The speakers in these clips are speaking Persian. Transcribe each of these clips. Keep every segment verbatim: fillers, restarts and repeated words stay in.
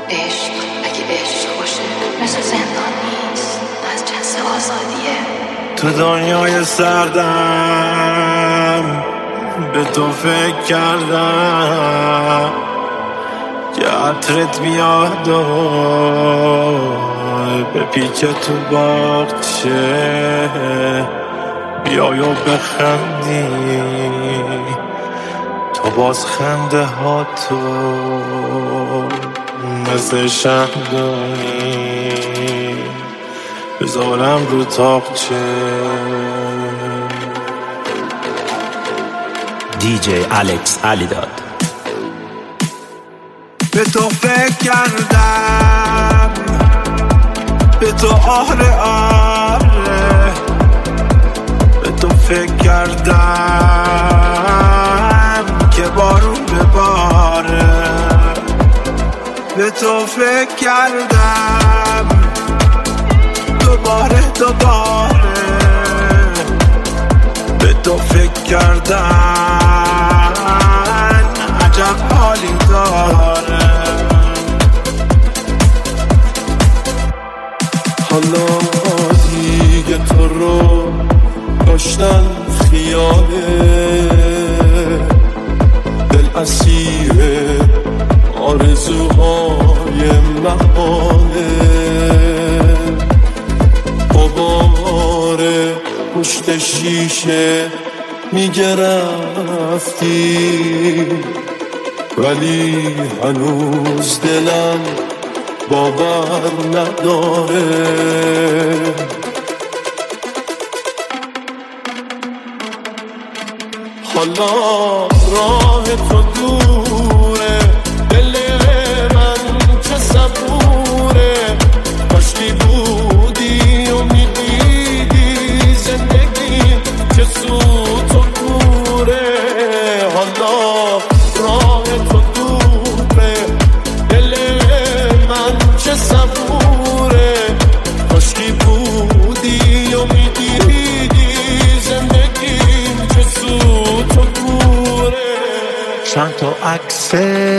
عشق اگه عشق باشه مثل زندان نیست، از جنس آزادیه. تو دنیای سردم به تو فکر کردم که عطرت بیاد و به پیچ تو باغچه بیای و بخندی، تو باز خنده ها تو مثل شمدونی بذارم رو تاقچه. دی جی الکس علیداد. به تو فکر کردم، به تو آره آره، به تو فکر کردم که بارون بباره، به تو فکر کردم دوباره دوباره، به تو فکر کردن عجب حالی داره. حالا دیگه تو رو داشتن خیاله، دل اسیر آرزوهای محاله، غبار پشت شیشه میگرفتی، ولی هنوز دلم باور نداره. حالا راه تو دوره، دل من چه صبوره، کاشکی بودی و میدیدی زندگی چه سوت و کوره. حالا راه تو دوره، دل من چه صبوره، کاشکی بودی و میدیدی زندگی چه سوت و کوره. چند تا عکس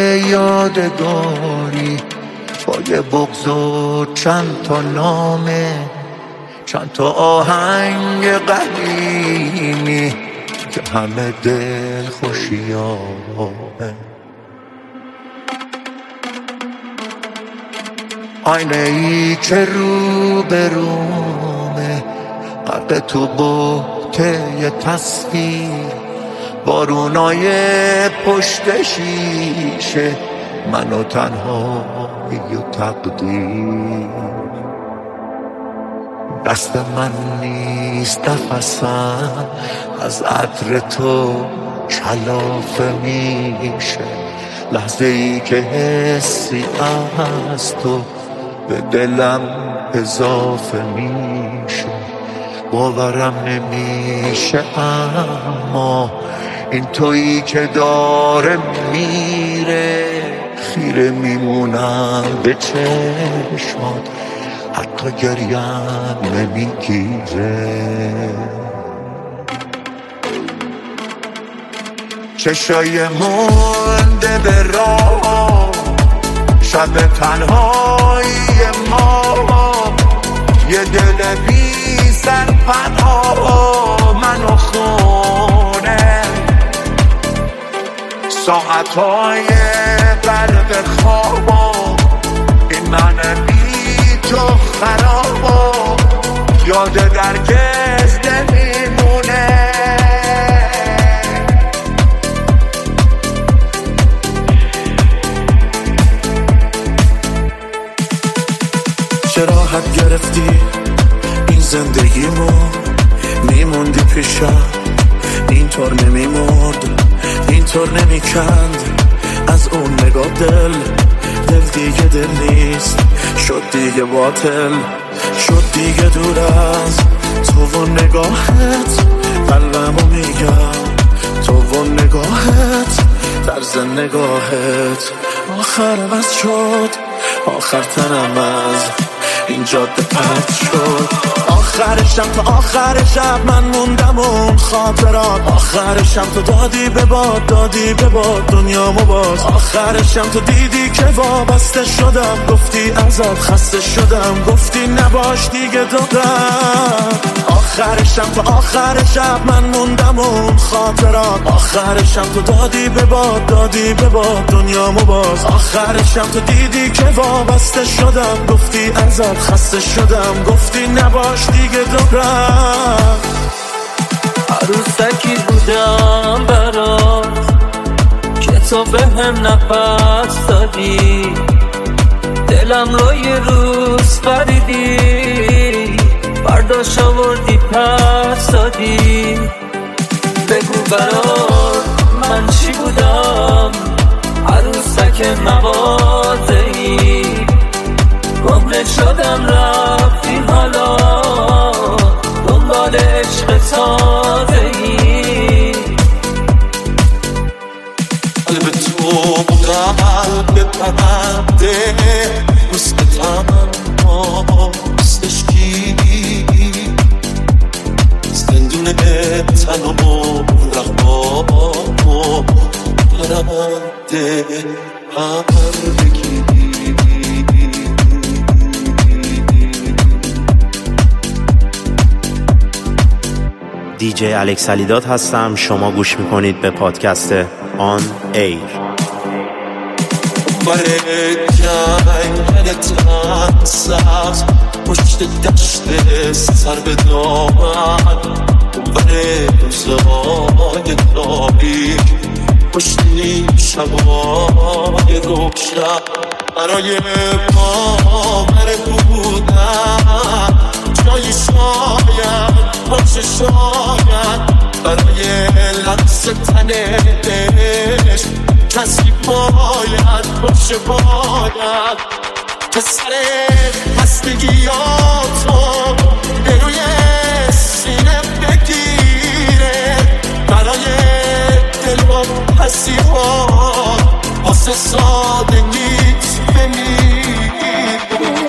یادگاری با یه بغض و چند تا نامه، چند تا آهنگ قدیمی که همه دل خوشیامه. آینه ای که رو به رومه، غرق تو بوته یه تصویر، بارونای پشت شیشه، من و تنهایی و تقدیر. دست من نیست نفسم از عطر تو کلافه میشه، لحظه ای که حسی از تو به دلم اضافه میشه. باورم نمیشه اما این تویی که داره میره، خیره میمونم به چشمات حتی گریم نمیگیره. چشای مونده به راه، شب تنهایی ما، یه دل بی سرپناه منو خونه، ساعتهای غرق خوابا، این من بی تو خرابا، یاد درگز نمیمونه. چرا حد گرفتی این زندگیمو، میموندی پیشم اینطور نمیمرد، اینطور نمیکند از اون نگاه دل. دل دیگه دل نیست، شد دیگه باطل، شد دیگه دور از تو و نگاهت. قلبمو میگم تو و نگاهت، طرز نگاهت آخر بس شد، آخر تنم از این جاده پرد شد. آخرشم تا آخر شب من موندم اون خاطرات، آخرشم تو دادی به باد دادی به باد دنیامو باز، آخرشم تو دیدی که وابسته شدم، گفتی ازت خسته شدم، گفتی نباش دیگه دادم. آخرشم تا آخر شب من موندم اون خاطرات، آخرشم تو دادی به باد دادی به باد دنیامو باز، آخرشم تو دیدی که وابسته شدم، گفتی ازت خسته شدم، گفتی نباش دیگه دورم. عروسکی بودم برات که تو به هم نفس دادی، دلم رو یه روز خریدی، برداشت آوردی پس دادی. بگو برات من چی بودم، عروسک مغازه‌ای، گمه شدم رفتی حالا دنبال عشق تازه‌ای. قلب تو بودم قلب پرنده، مثل تنها مثلش کی، زندون تن و رقبام و پرنده پرگی. دی جی الکس علیداد هستم. شما گوش میکنید به پادکست آن ایر. برای جنگل تن سبز پشت دشت سر به دامن، برای روزهای تاریک پشت نیم شبای روشن، برای باور بودن جای شاید پاچ شاید، برای لمس تنش کسی باید پاچ باید، که سر هستگیاتو به روی سینه بگیره، برای دل و پسی ها واسه سادگیت بمیره.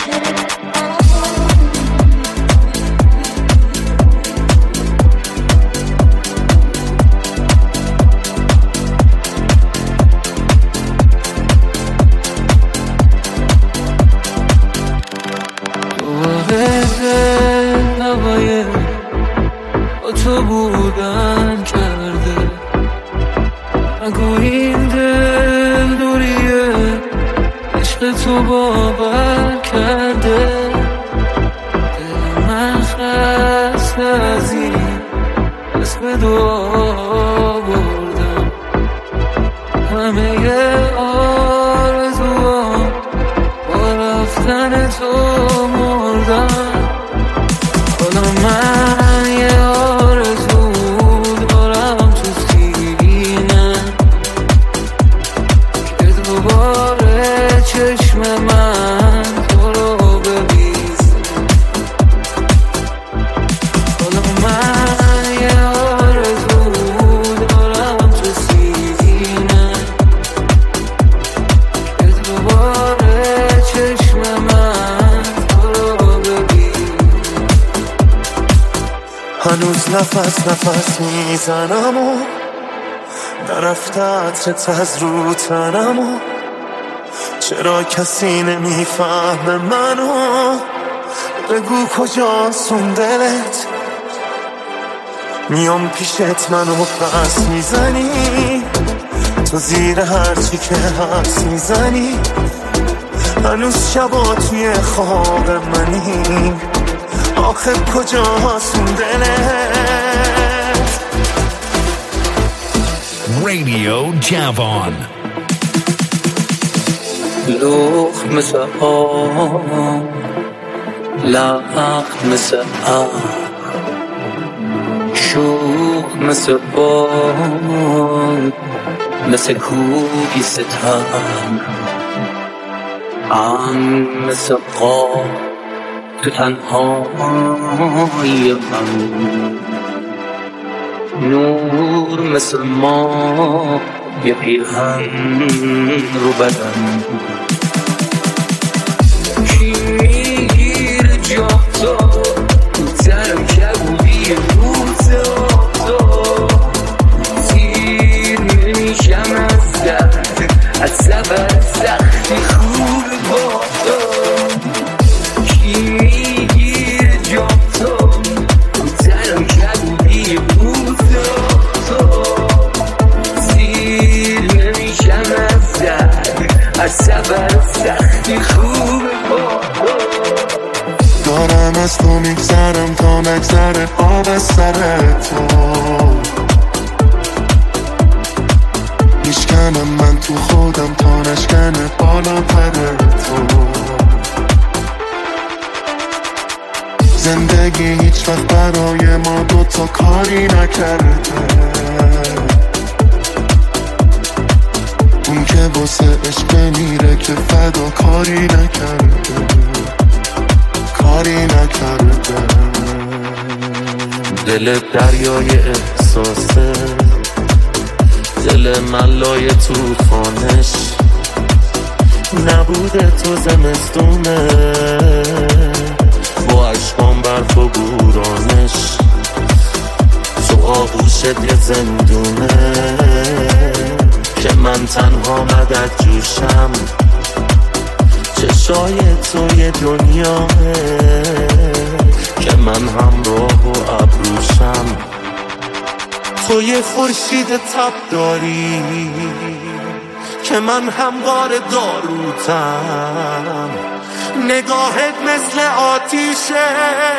هوای با تو بودن کرده، نگو این دل دوریه عشق تو باور کرده، دل من خسته از این اسم دعا بردم، همه آرزوام با رفتن تو مردم. حالا من یه آرزو دارم تو سینه که دوباره چشم من تو رو ببیزه. حالا من یه آرزو دارم تو سینه که دوباره چشم من تو رو ببیزه. هنوز نفس نفس میزنم و نرفته عطرت از رو تنم و چرا کسی نمیفهمه منو، بگو کجاست اون دلت، میام پیشت منو پس میزنی، تو زیر هرچی که حس میزنی، هنوز شبا توی خواب منی، آخه کجاست اون دلت. رادیو جوان لخ مثل آم، لخت مثل آم، شوخ مثل باد، مثل کوبی ستم، ام مثل قاب تو تنهایی من، نور مثل ما یه پیرهن رو بدن، کی تو تو تنم کبودی روزا تو سیر نمیشم از درد از سبر سختی خوب با تو کی میگیر جا تو تو تنم کبودی روزا تو سیر نمیشم از درد از سبر سختی خوب با تو دارم از تو میگذرم تا نگذره آب از سر تو میشکنم من تو خودم تا نشکنه بالاتر تو زندگی هیچ وقت برای ما دوتا کاری نکرده اون که واسه عشق میره که فدا کاری نکرده کاری نکرده دل دریای احساسه دل من لای توفانش نبوده تو زمستونه با عشقان برف و بورانش تو آغوشت یه زندونه که من تنها مدد جوشم چشای تو یه دنیاه که من همراه و ابروشم تو یه خورشید تب داری که من هموار داروتم نگاهت مثل آتیشه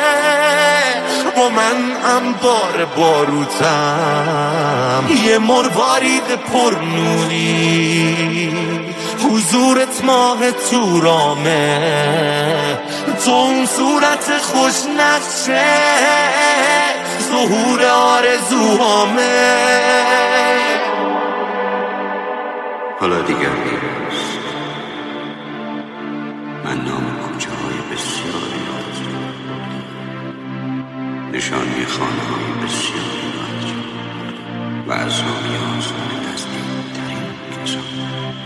و من انبار باروتم یه مروارید پر نوری حضورت ماه تورامه تو اون صورت خوش نقشه ظهور آرزوهامه حالا دیگر نیست من نام کوچه های بسیاری یاد نشانی خانه های بسیاری یاد و از رامی آسان نزدیک ترین کسان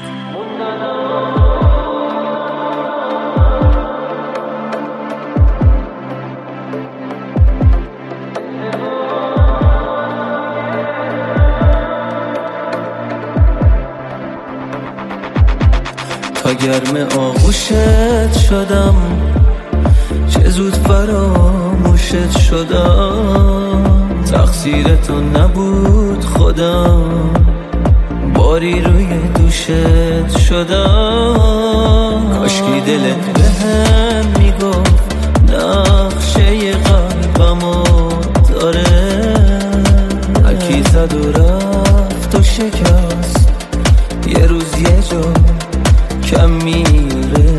تا گرم آغوشت شدم چه زود فراموشت شدم تقصیر تو نبود خودم باری روی دوشت شدم کاشکی دلت بهم میگفت نقشه قلبمو داره هرکی زد و رفت و شکست یه روز یه جا کم میره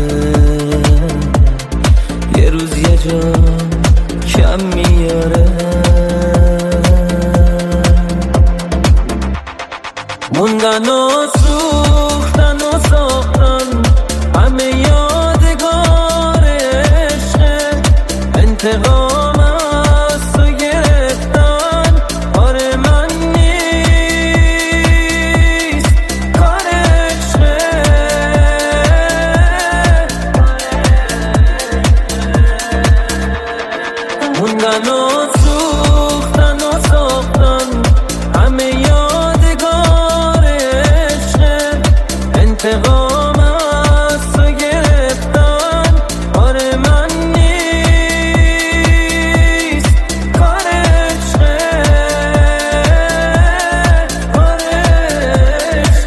یه روز یه جا کم میاره موندن و سوختن و ساختن همه یادگار عشق انتقام از تو گرفتن آره من نیست کار عشق موندن و سوختن و ساختن همه یادگار عشق انتقام از تو گرفتن آره من نیست کار عشق کار عشق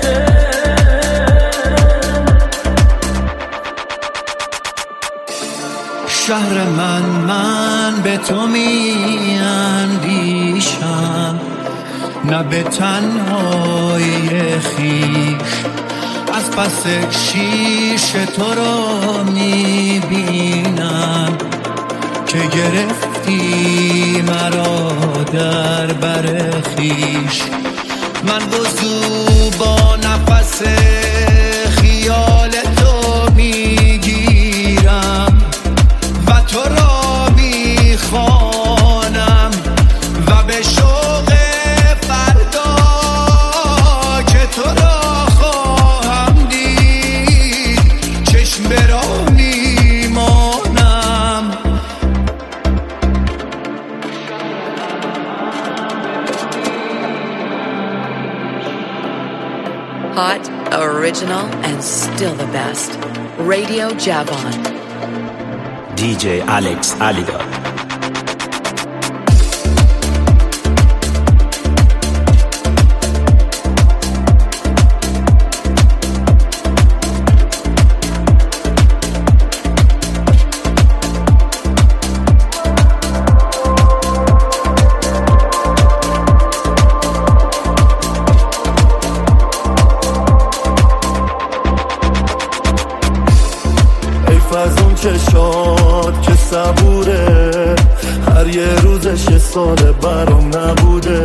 شهر من من به تو می اندیشم نه به تنهای خویش از پس شیش تو را می بینم که گرفتی مرا در بر خویش من وضو با نفس خیال تو میگیرم و تو را میخوانم و به شوق فردا که تو را خواهم دید چشم به راه میمانم Hot, original, and still the best. Radio Javon. دی جی Alex Alidad. از اون چشات که صبوره، هر یه روزش یه ساله برام نبوده.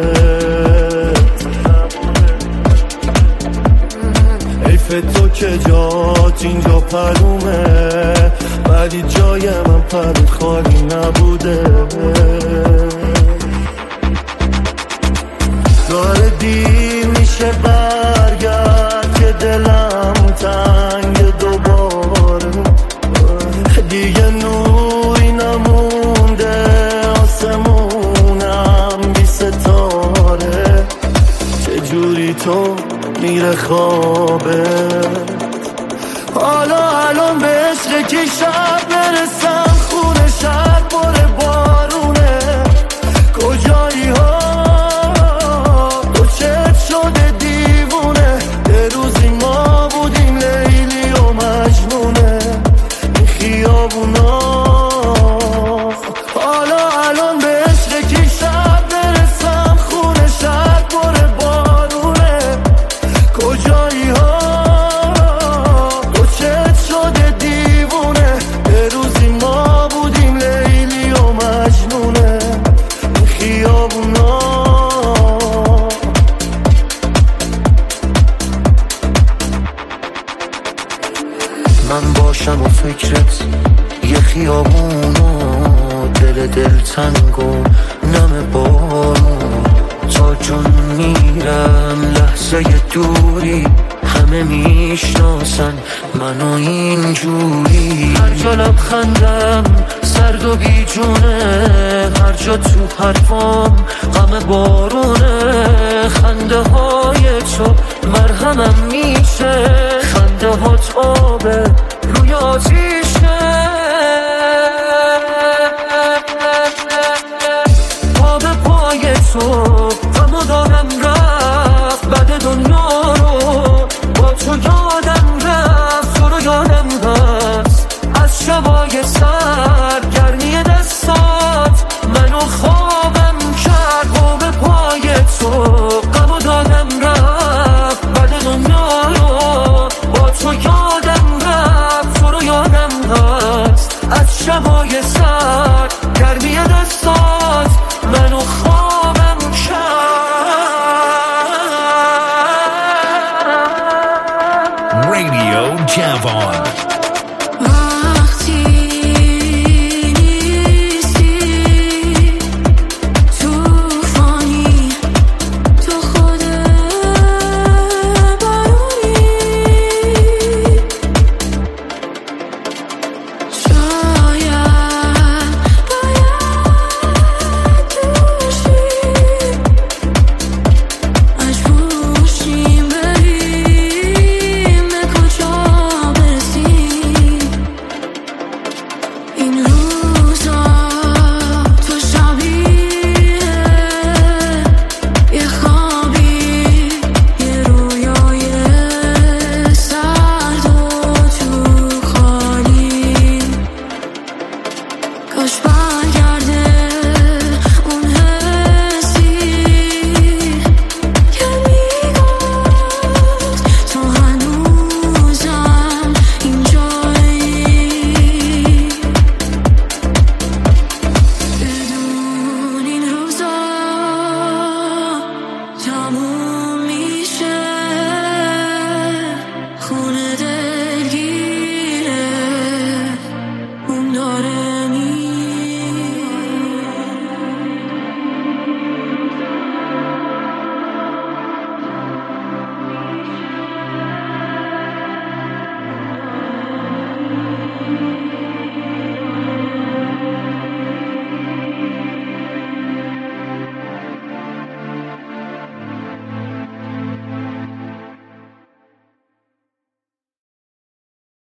حیف تو که جات اینجا پرومه، ولی جای من پرود خالی نبوده. داره دیر میشه برگرد که دلم تنگ دوباره، دیگه نوری نمونده آسمونم بی ستاره. چجوری تو میره خوابه، حالا الان به عشق که شب برسم خونه شب باره بارونه. کجایی ها تو چت شده دیوونه، یه روزی ما بودیم لیلی و مجنونه این خیابونا. حالا الان به عشق که شب برسم خونه شب باره بارونه. کجایی ها تو چت شده دیوونه، یه روزی ما بودیم لیلی و مجنونه این خیابونا. من باشم و فکرت یه خیابونو، دل دل تنگ و نم بارون. تا جون میرم لحظه دوری، همه میشناسن منو اینجوری. هر جا لبخندم سرد و بیجونه، هر جا تو حرفام غم بارونه. خنده های تو مرهمم میشه، خنده ها تابه روی آتیشه. پا به پای تو غمو دارم رفت، بعد دنیا رو با تو یادم رفت. تو رو یادم هست از شبای سر، گرمی دستات منو خوابم کرد. پا به پای تو غمو دارم رفت، بعد دنیا رو با تو یادم رفت. تو رو یادم هست از شبای سر، گرمی دستات منو خوابم کرد. Radio Javon.